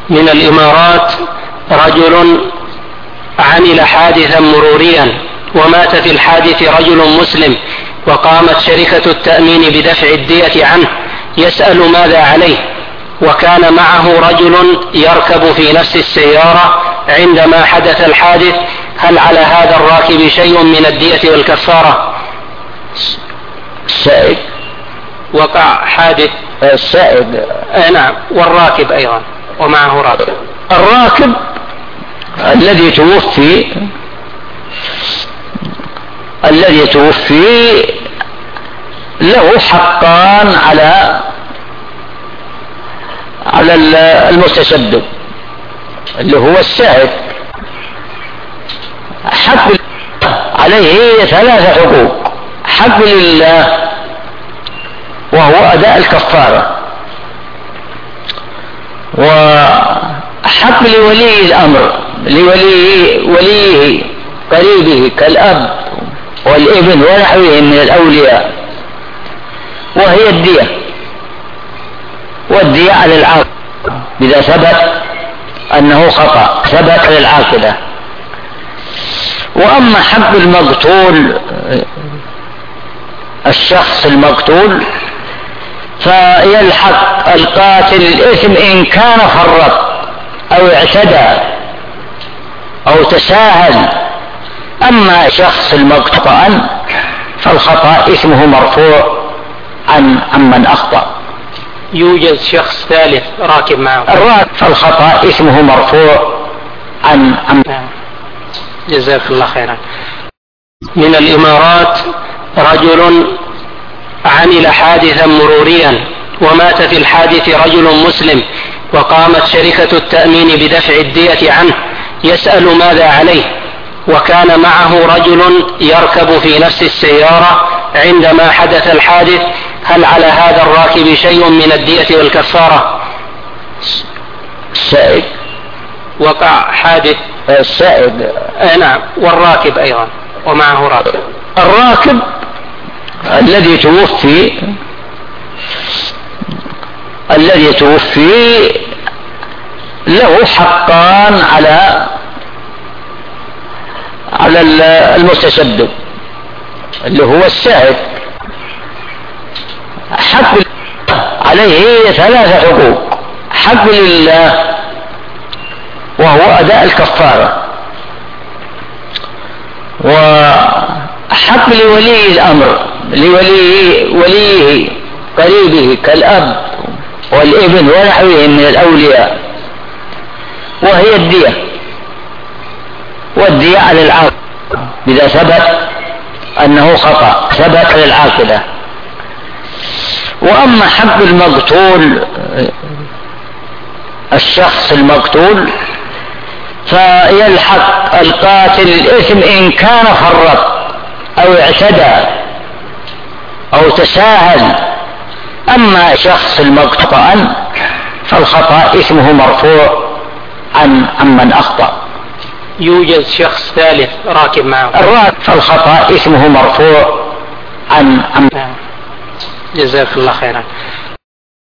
من الإمارات رجل عمل حادثا مروريا ومات في الحادث رجل مسلم، وقامت شركة التأمين بدفع الدية عنه، يسأل ماذا عليه، وكان معه رجل يركب في نفس السيارة عندما حدث الحادث، هل على هذا الراكب شيء من الدية والكفارة؟ السائق وقع حادث السائق نعم، والراكب أيضا ومعه راكب. الراكب الذي توفي له حقان على المتسبب اللي هو السائق. حق عليه 3 حقوق: حق لله وهو أداء الكفارة، وحق لولي الأمر وليه قريبه كالأب والابن ونحوهم من الأولياء، وهي الدية، والدية على العاقل إذا ثبت أنه خطأ، ثبت على العاقلة. وأما حق المقتول، الشخص المقتول، فيلحق القاتل الإثم إن كان فرط أو اعتدى أو تساهل. أما شخص المقتول فالخطأ إثمه مرفوع عن من أخطأ. يوجد شخص ثالث راكب معه، الراكب فالخطأ إثمه مرفوع عن جزاك الله خيرا. من الإمارات رجل عمل حادثا مروريا ومات في الحادث رجل مسلم، وقامت شركة التأمين بدفع الدية عنه، يسأل ماذا عليه، وكان معه رجل يركب في نفس السيارة عندما حدث الحادث، هل على هذا الراكب شيء من الدية والكفارة؟ السائق وقع حادث السائق نعم، والراكب أيضا ومعه راكب. الراكب الذي توفي له حقان على المتسبب اللي هو السائق. حق عليه 3 حقوق: حق لله وهو أداء الكفارة، وحق لولي الأمر وليه قريبه كالأب والابن ونحوهم من الأولياء، وهي الدية، والدية على العاقل إذا ثبت أنه خطأ، ثبت على العاقلة. وأما حق المقتول، الشخص المقتول، فيلحق القاتل الإثم إن كان فرط أو اعتدى أو تساهل. أما شخص المقتول فالخطأ إثمه مرفوع عن من أخطأ. يوجد شخص ثالث راكب معه، الراكب فالخطأ إثمه مرفوع عن جزاك الله خيرا.